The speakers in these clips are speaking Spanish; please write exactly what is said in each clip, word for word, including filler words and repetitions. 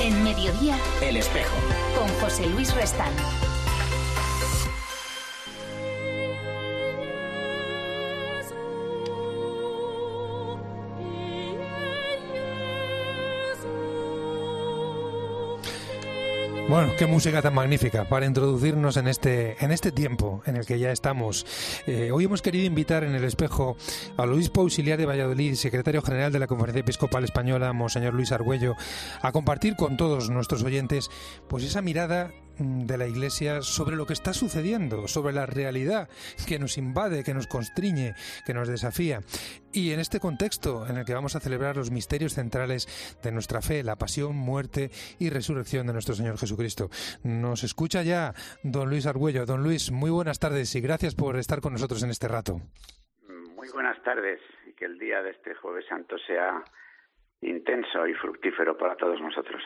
En Mediodía, El Espejo, con José Luis Restán. Bueno, qué música tan magnífica para introducirnos en este en este tiempo en el que ya estamos. Eh, hoy hemos querido invitar en El Espejo al obispo auxiliar de Valladolid, secretario general de la Conferencia Episcopal Española, Monseñor Luis Argüello, a compartir con todos nuestros oyentes pues esa mirada de la Iglesia sobre lo que está sucediendo, sobre la realidad que nos invade, que nos constriñe, que nos desafía. Y en este contexto en el que vamos a celebrar los misterios centrales de nuestra fe, la pasión, muerte y resurrección de nuestro Señor Jesucristo. Nos escucha ya don Luis Argüello. Don Luis, muy buenas tardes y gracias por estar con nosotros en este rato. Muy buenas tardes y que el día de este Jueves Santo sea intenso y fructífero para todos nosotros.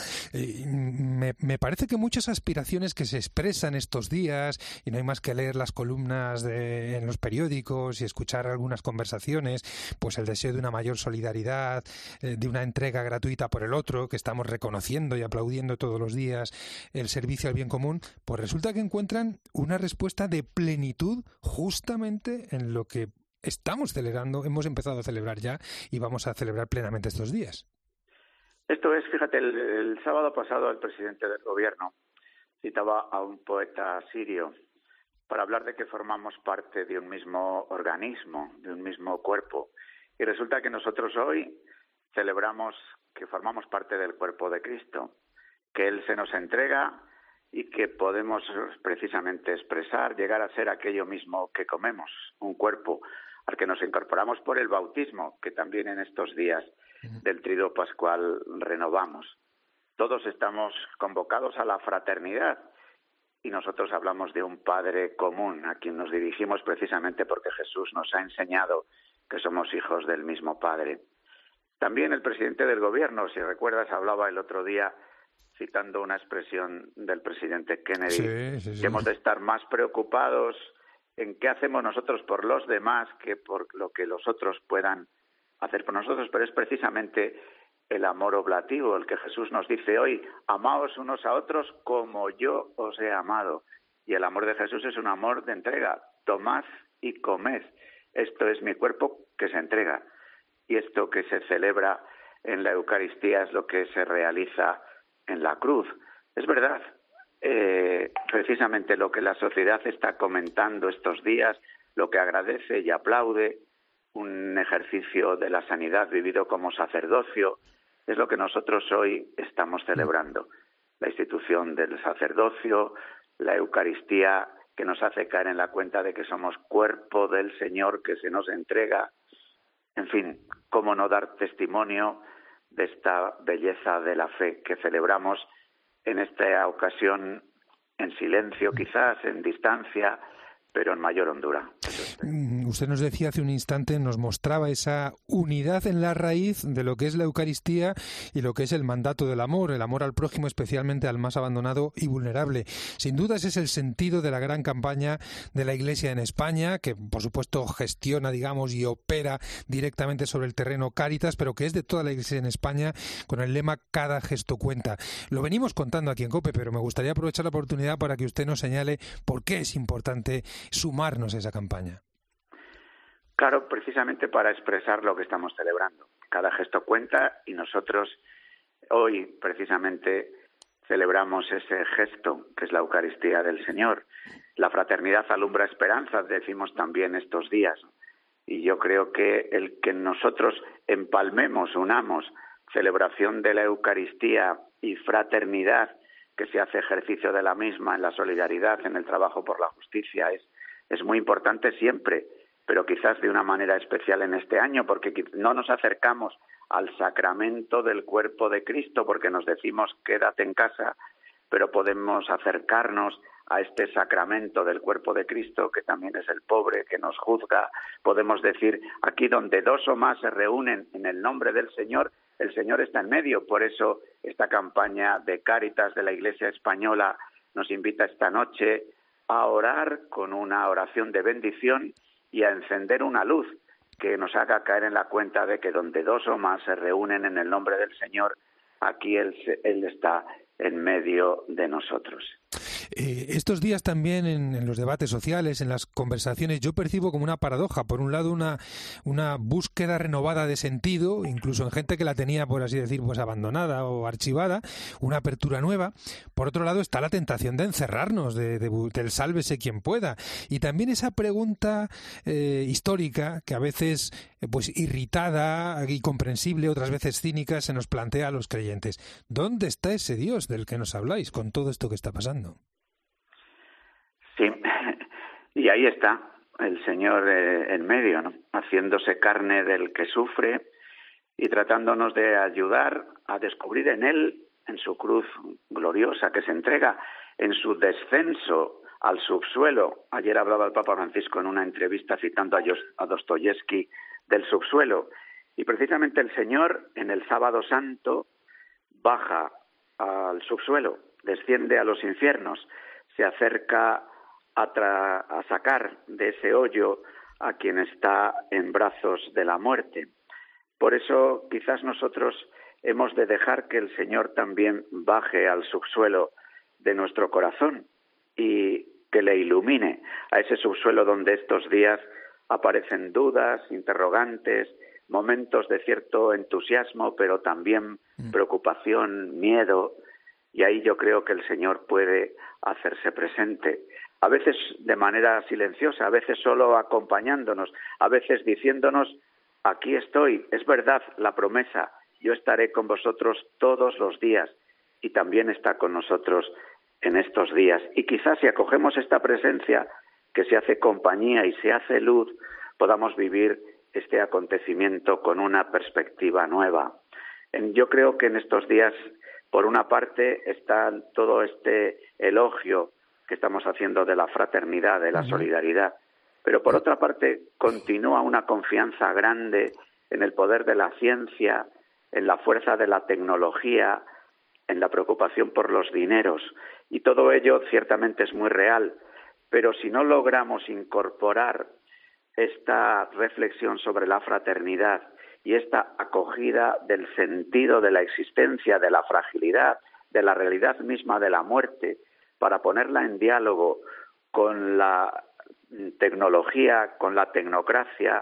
Eh, me, me parece que muchas aspiraciones que se expresan estos días, y no hay más que leer las columnas de, en los periódicos y escuchar algunas conversaciones, pues el deseo de una mayor solidaridad, eh, de una entrega gratuita por el otro, que estamos reconociendo y aplaudiendo todos los días el servicio al bien común, pues resulta que encuentran una respuesta de plenitud justamente en lo que estamos celebrando, hemos empezado a celebrar ya y vamos a celebrar plenamente estos días. Esto es, fíjate, el, el sábado pasado el presidente del gobierno citaba a un poeta sirio para hablar de que formamos parte de un mismo organismo, de un mismo cuerpo. Y resulta que nosotros hoy celebramos que formamos parte del cuerpo de Cristo, que Él se nos entrega y que podemos precisamente expresar, llegar a ser aquello mismo que comemos, un cuerpo al que nos incorporamos por el bautismo, que también en estos días del Triduo Pascual renovamos. Todos estamos convocados a la fraternidad y nosotros hablamos de un Padre común a quien nos dirigimos precisamente porque Jesús nos ha enseñado que somos hijos del mismo Padre. También el presidente del gobierno, si recuerdas, hablaba el otro día citando una expresión del presidente Kennedy, sí, sí, sí. que hemos de estar más preocupados en qué hacemos nosotros por los demás que por lo que los otros puedan hacer por nosotros, pero es precisamente el amor oblativo, el que Jesús nos dice hoy, amaos unos a otros como yo os he amado. Y el amor de Jesús es un amor de entrega, tomad y comed, esto es mi cuerpo que se entrega. Y esto que se celebra en la Eucaristía es lo que se realiza en la cruz. Es verdad, eh, precisamente lo que la sociedad está comentando estos días, lo que agradece y aplaude, un ejercicio de la sanidad vivido como sacerdocio, es lo que nosotros hoy estamos celebrando. La institución del sacerdocio, la Eucaristía, que nos hace caer en la cuenta de que somos cuerpo del Señor que se nos entrega. En fin, cómo no dar testimonio de esta belleza de la fe que celebramos en esta ocasión en silencio, quizás, en distancia, pero en mayor hondura. Usted nos decía hace un instante, nos mostraba esa unidad en la raíz de lo que es la Eucaristía y lo que es el mandato del amor, el amor al prójimo, especialmente al más abandonado y vulnerable. Sin duda ese es el sentido de la gran campaña de la Iglesia en España, que por supuesto gestiona, digamos, y opera directamente sobre el terreno Cáritas, pero que es de toda la Iglesia en España, con el lema Cada gesto cuenta. Lo venimos contando aquí en COPE, pero me gustaría aprovechar la oportunidad para que usted nos señale por qué es importante sumarnos a esa campaña. Claro, precisamente para expresar lo que estamos celebrando. Cada gesto cuenta y nosotros hoy precisamente celebramos ese gesto que es la Eucaristía del Señor. La fraternidad alumbra esperanzas, decimos también estos días. Y yo creo que el que nosotros empalmemos, unamos celebración de la Eucaristía y fraternidad, que se hace ejercicio de la misma en la solidaridad, en el trabajo por la justicia, es, es muy importante siempre, pero quizás de una manera especial en este año, porque no nos acercamos al sacramento del cuerpo de Cristo, porque nos decimos quédate en casa, pero podemos acercarnos a este sacramento del cuerpo de Cristo, que también es el pobre, que nos juzga. Podemos decir, aquí donde dos o más se reúnen en el nombre del Señor, el Señor está en medio. Por eso esta campaña de Cáritas de la Iglesia Española nos invita esta noche a orar con una oración de bendición y a encender una luz que nos haga caer en la cuenta de que donde dos o más se reúnen en el nombre del Señor, aquí Él, él está en medio de nosotros. Eh, estos días también en, en los debates sociales, en las conversaciones, yo percibo como una paradoja. Por un lado, una, una búsqueda renovada de sentido, incluso en gente que la tenía, por así decir, pues abandonada o archivada, una apertura nueva. Por otro lado, está la tentación de encerrarnos, de, de, del sálvese quien pueda. Y también esa pregunta eh, histórica que a veces, eh, pues irritada y comprensible, otras veces cínica, se nos plantea a los creyentes. ¿Dónde está ese Dios del que nos habláis con todo esto que está pasando? Sí, y ahí está el Señor eh, en medio, ¿no? Haciéndose carne del que sufre y tratándonos de ayudar a descubrir en Él, en su cruz gloriosa que se entrega, en su descenso al subsuelo. Ayer hablaba el Papa Francisco en una entrevista citando a, Jos- a Dostoyevsky del subsuelo. Y precisamente el Señor en el Sábado Santo baja al subsuelo, desciende a los infiernos, se acerca A, tra- a sacar de ese hoyo a quien está en brazos de la muerte. Por eso quizás nosotros hemos de dejar que el Señor también baje al subsuelo de nuestro corazón y que le ilumine a ese subsuelo donde estos días aparecen dudas, interrogantes, momentos de cierto entusiasmo, pero también preocupación, miedo, y ahí yo creo que el Señor puede hacerse presente. A veces de manera silenciosa, a veces solo acompañándonos, a veces diciéndonos, aquí estoy, es verdad la promesa, yo estaré con vosotros todos los días, y también está con nosotros en estos días. Y quizás si acogemos esta presencia que se hace compañía y se hace luz, podamos vivir este acontecimiento con una perspectiva nueva. Yo creo que en estos días, por una parte, está todo este elogio que estamos haciendo de la fraternidad, de la solidaridad, pero por otra parte continúa una confianza grande en el poder de la ciencia, en la fuerza de la tecnología, en la preocupación por los dineros, y todo ello ciertamente es muy real, pero si no logramos incorporar esta reflexión sobre la fraternidad y esta acogida del sentido de la existencia, de la fragilidad, de la realidad misma de la muerte, para ponerla en diálogo con la tecnología, con la tecnocracia,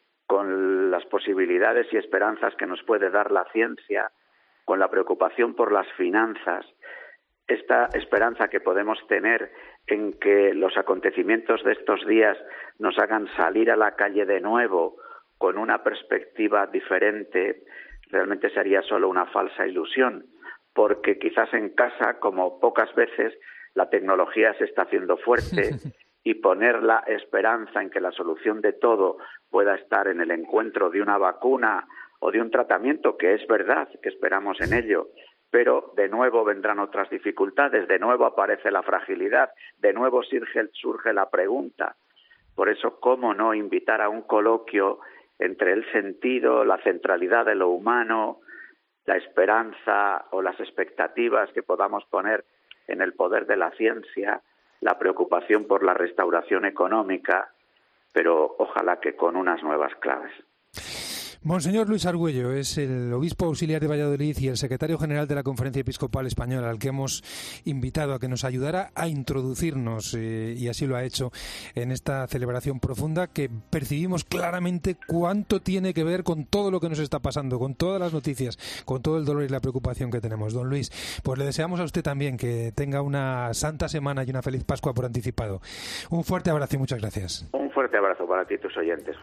con las posibilidades y esperanzas que nos puede dar la ciencia, con la preocupación por las finanzas, esta esperanza que podemos tener en que los acontecimientos de estos días nos hagan salir a la calle de nuevo con una perspectiva diferente, realmente sería solo una falsa ilusión, porque quizás en casa, como pocas veces, la tecnología se está haciendo fuerte y poner la esperanza en que la solución de todo pueda estar en el encuentro de una vacuna o de un tratamiento, que es verdad que esperamos en ello, pero de nuevo vendrán otras dificultades, de nuevo aparece la fragilidad, de nuevo surge, surge la pregunta. Por eso, ¿cómo no invitar a un coloquio entre el sentido, la centralidad de lo humano, la esperanza o las expectativas que podamos poner en el poder de la ciencia, la preocupación por la restauración económica, pero ojalá que con unas nuevas claves? Monseñor Luis Argüello es el obispo auxiliar de Valladolid y el secretario general de la Conferencia Episcopal Española, al que hemos invitado a que nos ayudara a introducirnos, eh, y así lo ha hecho en esta celebración profunda que percibimos claramente cuánto tiene que ver con todo lo que nos está pasando, con todas las noticias, con todo el dolor y la preocupación que tenemos. Don Luis, pues le deseamos a usted también que tenga una santa semana y una feliz Pascua por anticipado. Un fuerte abrazo y muchas gracias. Un fuerte abrazo para ti y tus oyentes.